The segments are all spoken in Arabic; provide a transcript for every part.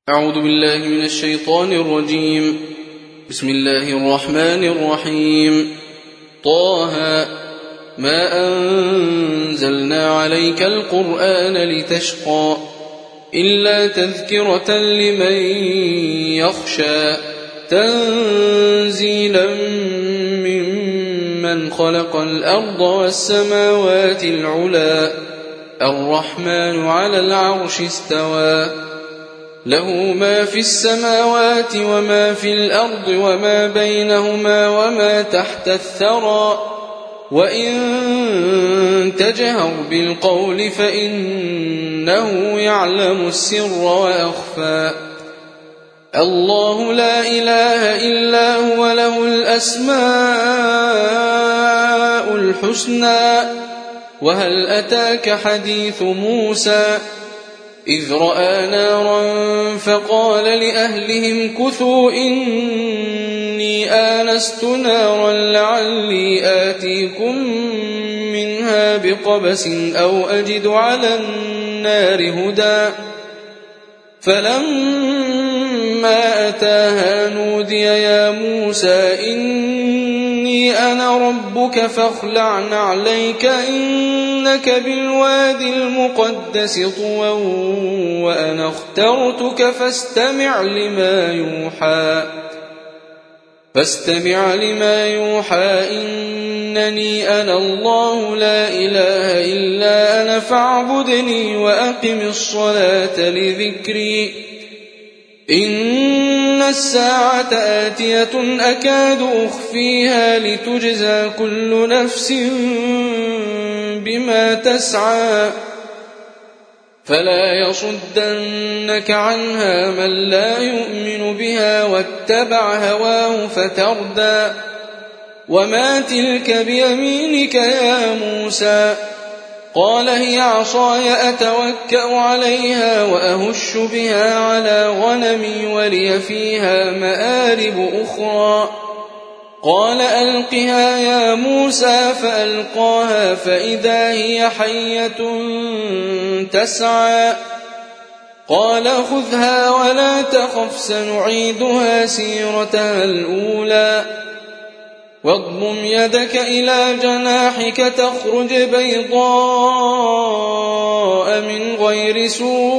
أعوذ بالله من الشيطان الرجيم. بسم الله الرحمن الرحيم. طه ما أنزلنا عليك القرآن لتشقى إلا تذكرة لمن يخشى تنزيلا ممن خلق الأرض والسماوات العلى الرحمن على العرش استوى له ما في السماوات وما في الأرض وما بينهما وما تحت الثرى وإن تجهر بالقول فإنه يعلم السر وأخفى الله لا إله إلا هو له الأسماء الحسنى وهل أتاك حديث موسى إذ رأى نارا فقال لأهلهم كثوا إني آنست نارا لعلي آتيكم منها بقبس أو أجد على النار هدى فلما أتاها نودي يا موسى إني أنا ربك فاخلع نعليك إنك بالوادي المقدس طوى وأنا اخترتك فاستمع لما يوحى إنني أنا الله لا إله إلا أنا فاعبدني وأقم الصلاة لذكري إن الساعة آتية أكاد أخفيها لتجزى كل نفس بما تسعى فلا يصدنك عنها من لا يؤمن بها واتبع هواه فتردى وما تلك بيمينك يا موسى قال هي عصاي أتوكأ عليها وأهش بها على غنمي ولي فيها مآرب أخرى قال ألقها يا موسى فألقاها فإذا هي حية تسعى قال خذها ولا تخف سنعيدها سيرتها الأولى واضمم يدك إلى جناحك تخرج بيضاء من غير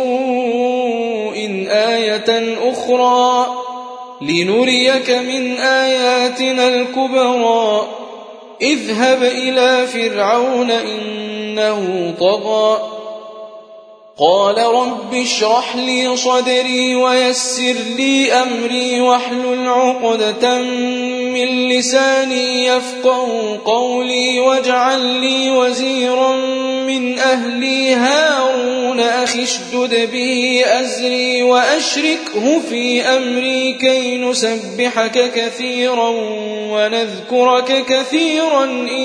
سوء آية أخرى لنريك من آياتنا الكبرى اذهب إلى فرعون إنه طغى قال رب اشرح لي صدري ويسر لي أمري واحلل عقدة من لساني يفقه قولي واجعل لي وزيرا من أهلي هارون أخي اشدد به أزري وأشركه في أمري كي نسبحك كثيرا ونذكرك كثيرا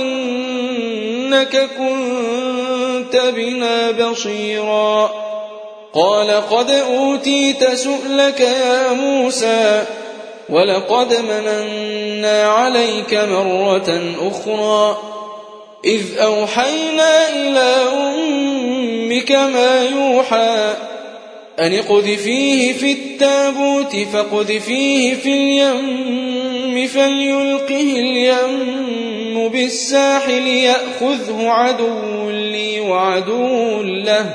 إنك كنت بنا بصيرا قال قد أوتيت سؤلك يا موسى ولقد مننا عليك مرة أخرى إذ أوحينا إلى أمك ما يوحى أن اقذفيه في التابوت فاقذفيه في اليم فليلقه اليم بالساحل يأخذه عدو لي وعدو له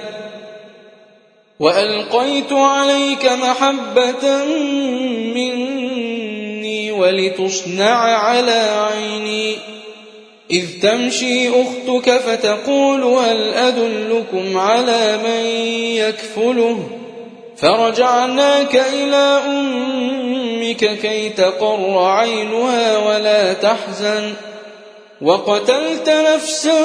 وألقيت عليك محبة مني ولتصنع على عيني إذ تمشي أختك فتقول هل أدلكم على من يكفله فرجعناك إلى أمك كي تقر عينها ولا تحزن وقتلت نفسا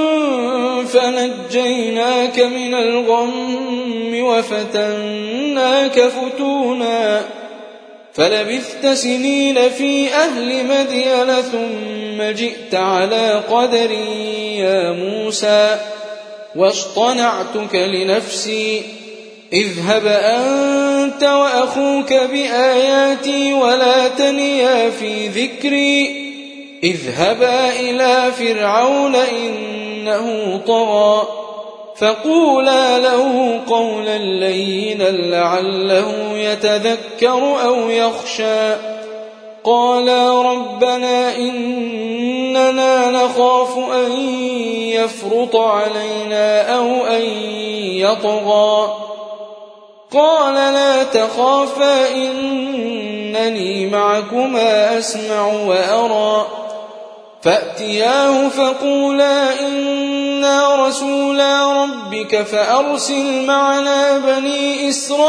فنجيناك من الغم وفتناك فتونا فلبثت سنين في أهل مدين ثم جئت على قدري يا موسى واصطنعتك لنفسي اذهب أنت وأخوك بآياتي ولا تنيا في ذكري اذهبا إلى فرعون إنه طغى فقولا له قولا لينا لعله يتذكر أو يخشى قالا ربنا إننا نخاف أن يفرط علينا أو أن يطغى قال لا تخافا إنني معكما أسمع وأرى فأتياه فقولا إنا رسولا ربك فأرسل معنا بني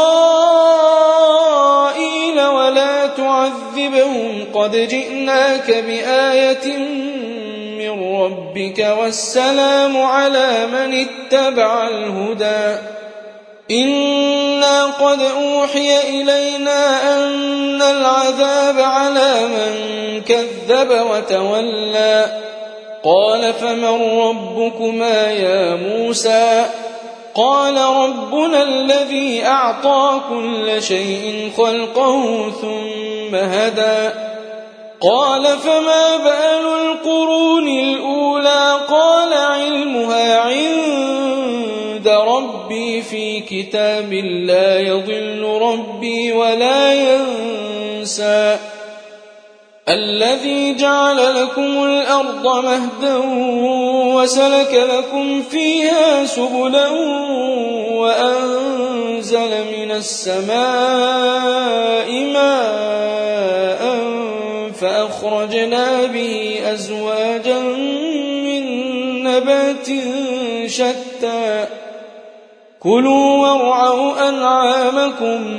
إسرائيل ولا تعذبهم قد جئناك بآية من ربك والسلام على من اتبع الهدى إنا قد أوحي إلينا أن العذاب على من كذب وتولى قال فمن ربكما يا موسى قال ربنا الذي أعطى كل شيء خلقه ثم هدى قال فما بال القرون الأولى قال علمها عند ربي في كتاب لا يضل ربي ولا ينسى الذي جعل لكم الأرض مهدا وسلك لكم فيها سبلا وأنزل من السماء ماء فأخرجنا به أزواجا من نبات شتى كلوا وارعوا أنعامكم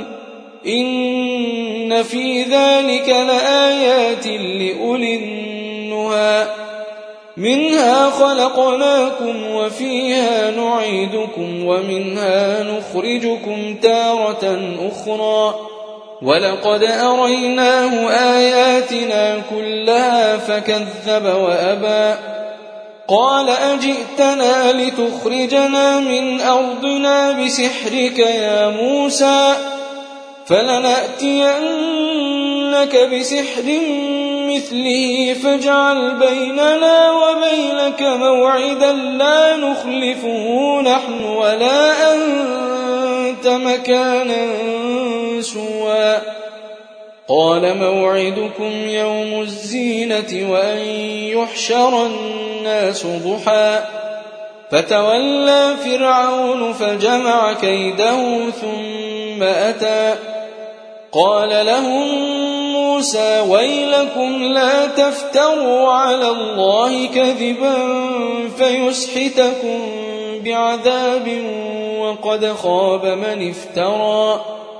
إن في ذلك لآيات لأولي النهى منها خلقناكم وفيها نعيدكم ومنها نخرجكم تارة أخرى ولقد أريناه آياتنا كلها فكذب وأبى قال أجئتنا لتخرجنا من أرضنا بسحرك يا موسى فلنأتينك بسحر مثله فاجعل بيننا وبينك موعدا لا نخلفه نحن ولا أنت مكانا سوى قال موعدكم يوم الزينة وأن يحشر الناس ضحى فتولى فرعون فجمع كيده ثم أتى قال لهم موسى ويلكم لا تفتروا على الله كذبا فيسحتكم بعذاب وقد خاب من افترى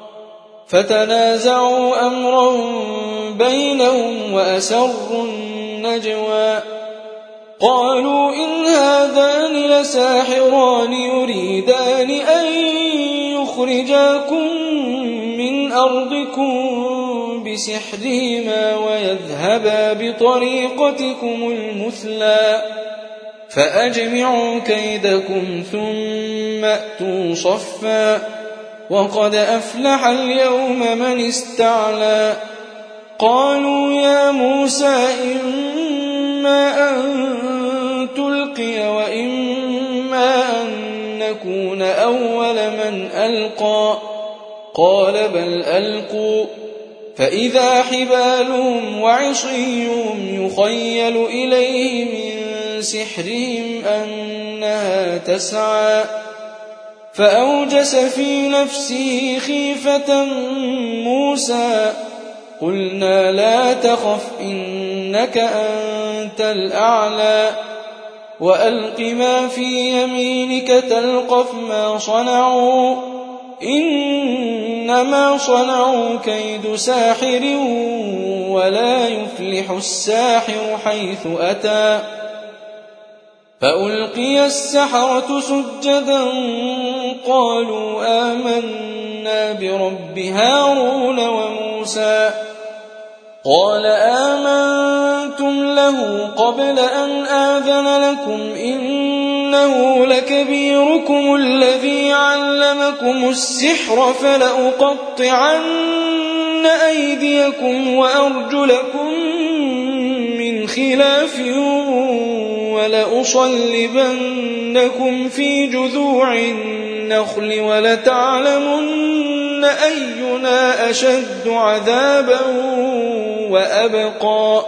فتنازعوا أمرهم بينهم وأسروا النجوى قالوا إن هذان لساحران يريدان أن يخرجاكم من أرضكم بسحرهما ويذهبا بطريقتكم المثلى فأجمعوا كيدكم ثم أتوا صفا وقد أفلح اليوم من استعلى قالوا يا موسى إما أن تلقي وإما أن نكون أول من ألقى قال بل ألقوا فإذا حبالهم وعصيهم يخيل إليه من سحرهم أنها تسعى فأوجس في نفسه خيفة موسى قلنا لا تخف إنك أنت الأعلى وألق ما في يمينك تلقف ما صنعوا إنما صنعوا كيد ساحر ولا يفلح الساحر حيث أتى فألقي السحرة سجدا قالوا آمنا برب هارون وموسى قال آمنتم له قبل أن آذن لكم إنه لكبيركم الذي علمكم السحر فلأقطعن أيديكم وأرجلكم من خلاف لأصلبنكم في جذوع النخل ولتعلمن أينا أشد عذابا وأبقى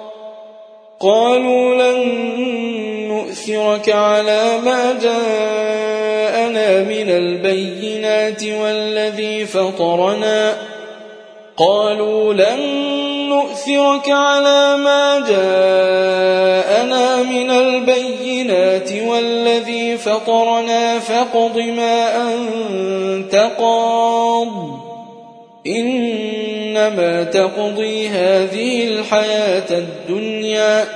قالوا لن نؤثرك على ما جاءنا من البينات والذي فطرنا فاقض ما أنت قاض إنما تقضي هذه الحياة الدنيا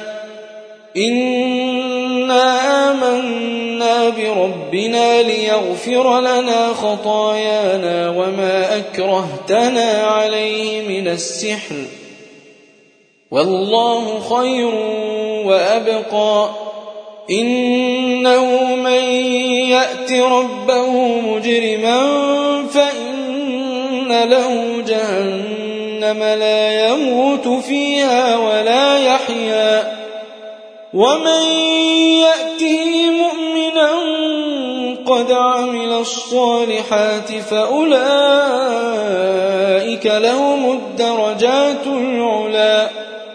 إنا آمنا بربنا ليغفر لنا خطايانا وما أكرهتنا عليه من السحر والله خير وأبقى إنه من يأت ربه مجرما فإن له جهنم لا يموت فيها ولا يحيا ومن يأته مؤمنا قد عمل الصالحات فأولئك لهم الدرجات العلى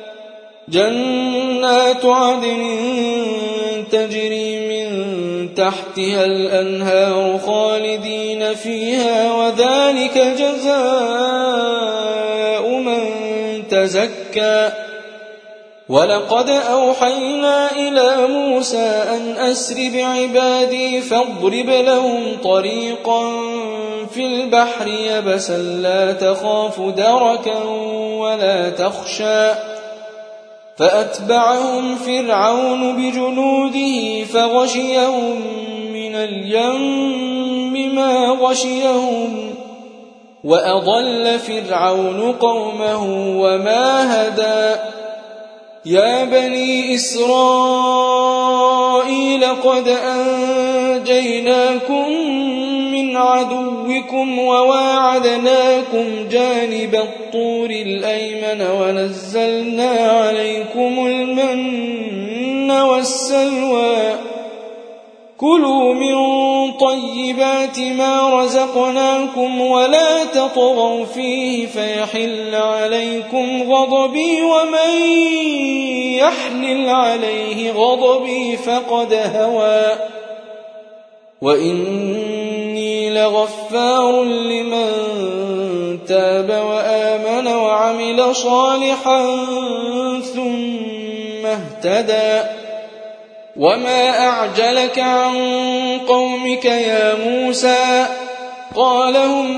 جنات عدن تجري من تحتها الأنهار خالدين فيها وذلك جزاء من تزكى ولقد أوحينا إلى موسى أن أسر بعبادي فاضرب لهم طريقا في البحر يبسا لا تخاف دركا ولا تخشى فأتبعهم فرعون بجنوده فغشيهم من اليم ما غشيهم وأضل فرعون قومه وما هدى يا بني إسرائيل قد أنجيناكم من عدوكم وواعدناكم جانب الطور الأيمن ونزلنا عليكم المن والسلوى كلوا من طيبات ما رزقناكم ولا تطغوا فيه فيحل عليكم غضبي ومن يحلل عليه غضبي فقد هوى وإني لغفار لمن تاب وآمن وعمل صالحا ثم اهتدى وما أعجلك عن قومك يا موسى قال هم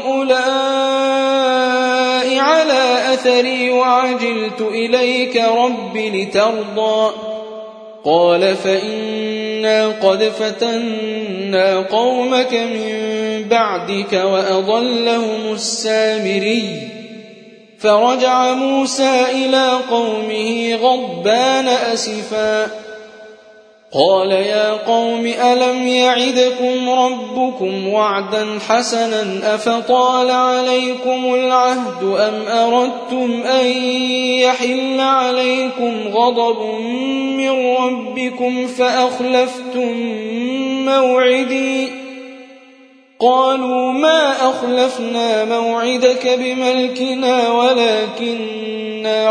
أولئك على أثري وعجلت إليك رب لترضى قال فإنا قد فتنا قومك من بعدك وأضلهم السامري فرجع موسى إلى قومه غضبان أسفا قال يا قوم ألم يعدكم ربكم وعدا حسنا أفطال عليكم العهد أم أردتم أن يحل عليكم غضب من ربكم فأخلفتم موعدي قالوا ما أخلفنا موعدك بملكنا ولكننا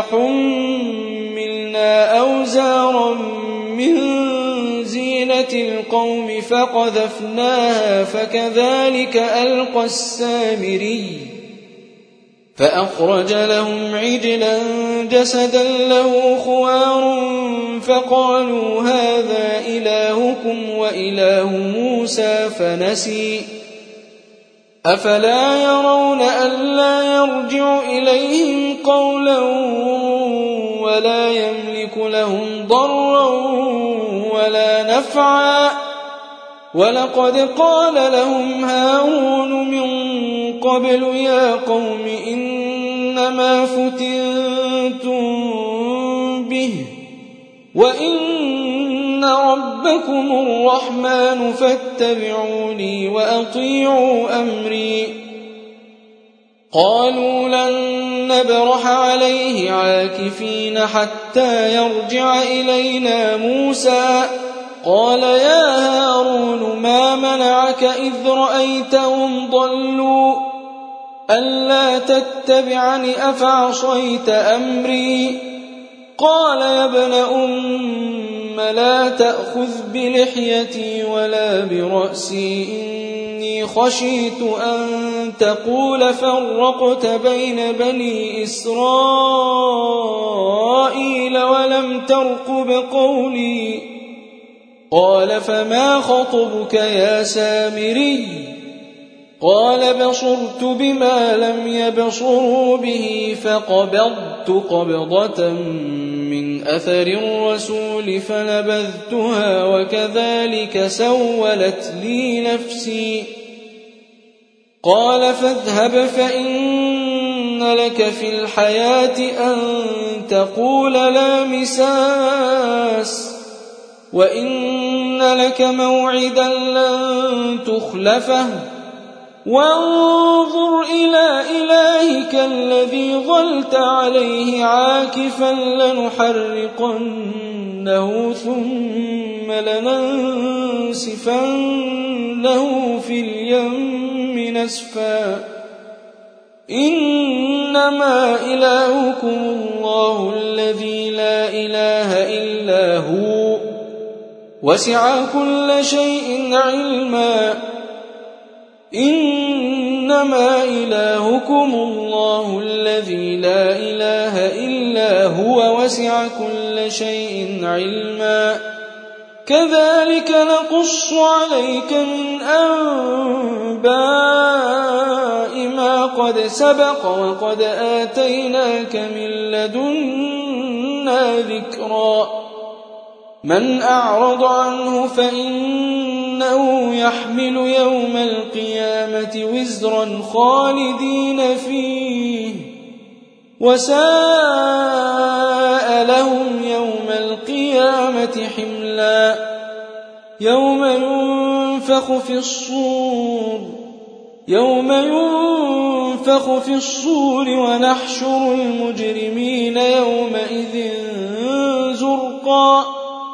حملنا أوزارا من زينة القوم فقذفناها فكذلك ألقى السامري فأخرج لهم عجلا جسدا له خوار فقالوا هذا إلهكم وإله موسى فنسي أفلا يرون ألا يرجع إليهم قولا ولا يملك لهم ضرا ولا نفعا ولقد قال لهم هارون من قبل يا قوم إنما فتنتم به وإن ربكم الرحمن فاتبعوني وأطيعوا أمري قالوا لن نبرح عليه عاكفين حتى يرجع إلينا موسى قال يا هارون ما منعك إذ رأيتهم ضلوا ألا تتبعني أفعصيت أمري قال يا ابن أم لا تأخذ بلحيتي ولا برأسي إني خشيت أن تقول فرقت بين بني إسرائيل ولم ترقب قولي قال فما خطبك يا سامري قال بصرت بما لم يبصروا به فقبضت قبضة من أثر الرسول فنبذتها وكذلك سولت لي نفسي قال فاذهب فإن لك في الحياة أن تقول لا مساس وإن لك موعدا لن تخلفه وانظر إلى إلهك الذي ظلت عليه عاكفا لنحرقنه ثم لننسفنه في اليم نسفا إنما إلهكم الله الذي لا إله إلا هو وسع كل شيء علما إنما إلهكم الله الذي لا إله إلا هو وسع كل شيء علما كذلك نقص عليك من أنباء ما قد سبق وقد آتيناك من لدنا ذكرا من أعرض عنه فإنه يحمل يوم القيامة وزرا خالدين فيه وساء لهم يوم القيامة حملا يوم ينفخ في الصور ونحشر المجرمين يومئذ زرقا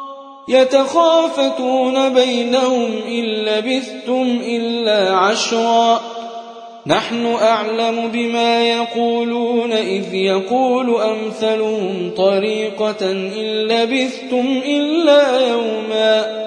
يتخافتون بينهم إن لبثتم إلا عشرا نحن أعلم بما يقولون إذ يقول أمثلهم طريقة إن لبثتم إلا يوما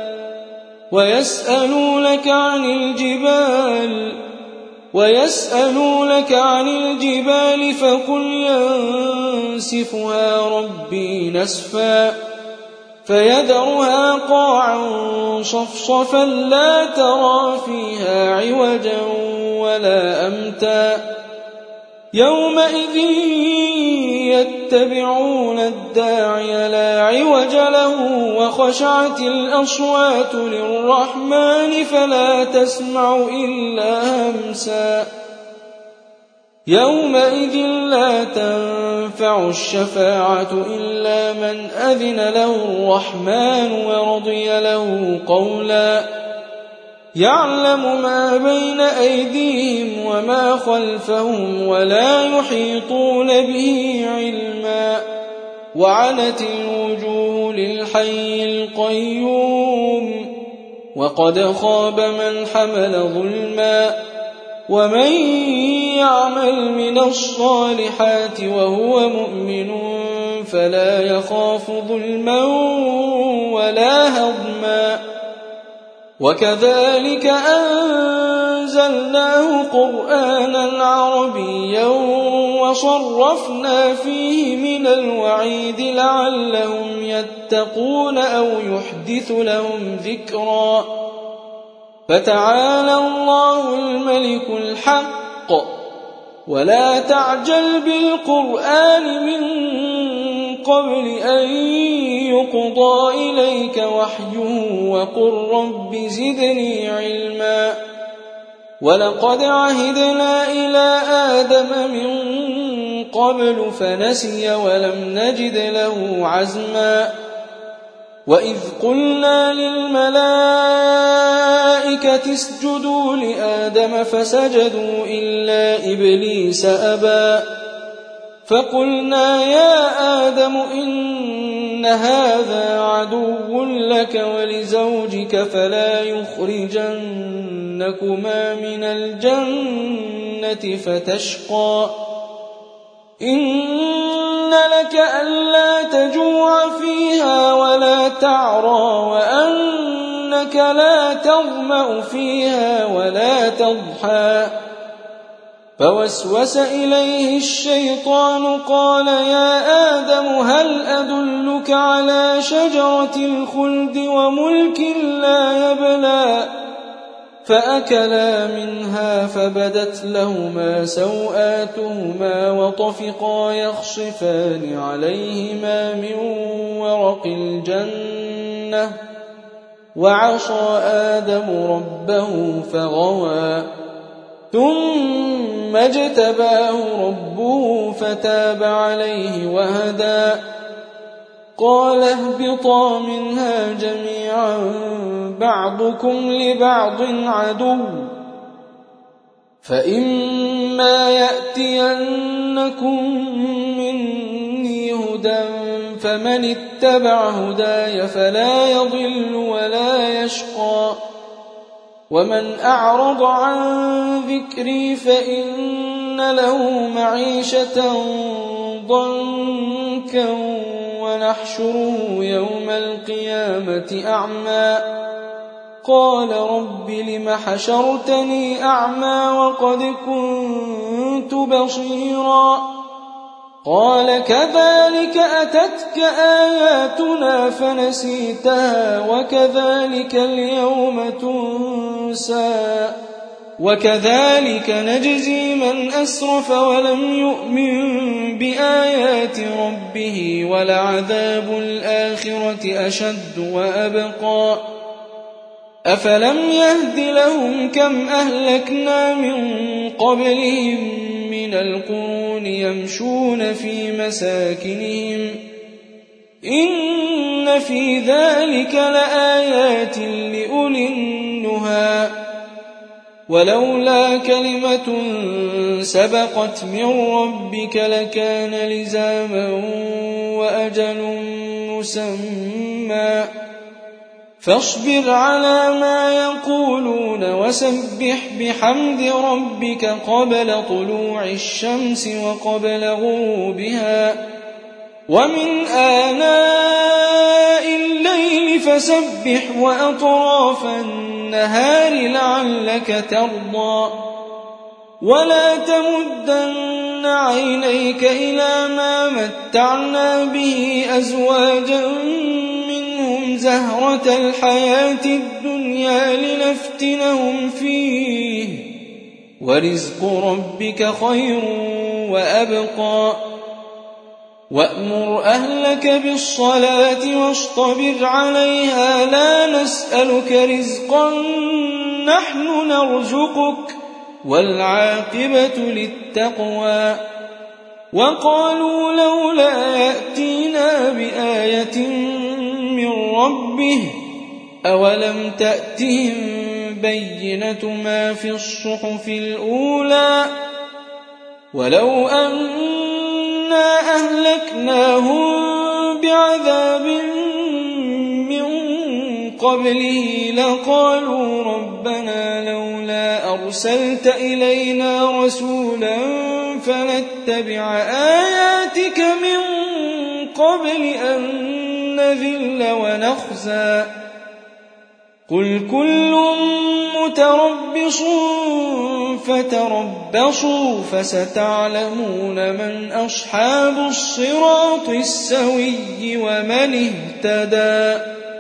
ويسألونك عن الجبال فقل ينسفها ربي نسفا فيذرها قاعا صفصفا لا ترى فيها عوجا ولا أمتا يومئذ يتبعون الداعي لا عوج له وخشعت الأصوات للرحمن فلا تسمع إلا همسا يومئذ لا تنفع الشفاعة إلا من أذن له الرحمن ورضي له قولا يعلم ما بين أيديهم وما خلفهم ولا يحيطون به علما وعنت الوجوه للحي القيوم وقد خاب من حمل ظلما ومن يعمل من الصالحات وهو مؤمن فلا يخاف ظلما ولا هضما وكذلك أنزلناه قرآنا عربيا وصرفنا فيه من الوعيد لعلهم يتقون أو يحدث لهم ذكرا فتعالى الله الملك الحق ولا تعجل بالقرآن من قبل أن يقضى إليك وحيه وقل رب زدني علما ولقد عهدنا إلى آدم من قبل فنسي ولم نجد له عزما وإذ قلنا للملائكة اسجدوا لآدم فسجدوا إلا إبليس أبى فقلنا يا آدم إن هذا عدو لك ولزوجك فلا يخرجنكما من الجنة فتشقى إن لك ألا تجوع فيها ولا تعرى وأنك لا تظمأ فيها ولا تضحى فوسوس إليه الشيطان قال يا آدم هل أدلك على شجرة الخلد وملك لا يبلى فأكلا منها فبدت لهما سوآتهما وطفقا يخصفان عليهما من ورق الجنة وعصى آدم ربه فغوى ثم اجتباه ربه فتاب عليه وهدى قال اهبطا منها جميعا بعضكم لبعض عدو فإما يأتينكم مني هدى فمن اتبع هداي فلا يضل ولا يشقى ومن أعرض عن ذكري فإن له معيشة ضنكا ونحشره يوم القيامة أعمى قال رب لم حشرتني أعمى وقد كنت بصيرا قال كذلك أتتك آياتنا فنسيتها وكذلك اليوم تنسى وكذلك نجزي من أسرف ولم يؤمن بآيات ربه ولعذاب الآخرة أشد وأبقى أفلم يهد لهم كم أهلكنا من قبلهم من القرون يمشون في مساكنهم إن في ذلك لآيات لأولي النهى ولولا كلمة سبقت من ربك لكان لزاما وأجل مسمى فاصبر على ما يقولون وسبح بحمد ربك قبل طلوع الشمس وقبل غروبها ومن آناء الليل فسبح وأطراف النهار لعلك ترضى ولا تمدن عينيك إلى ما متعنا به أزواجا منهم زهرة الحياة الدنيا لنفتنهم فيه ورزق ربك خير وأبقى وأمر أهلك بالصلاة واصطبر عليها لا نسألك رزقا نحن نرزقك والعاقبة للتقوى وقالوا لولا يأتينا بآية من ربه أولم تأتهم بينة ما في الصحف الأولى ولو أنا أهلكناهم بعذاب من قبله لقالوا ربنا لولا أرسلت إلينا رسولا فنتبع آياتك من قبل أن نذل ونخزى قل كل متربص فتربصوا فستعلمون من أصحاب الصراط السوي ومن اهتدى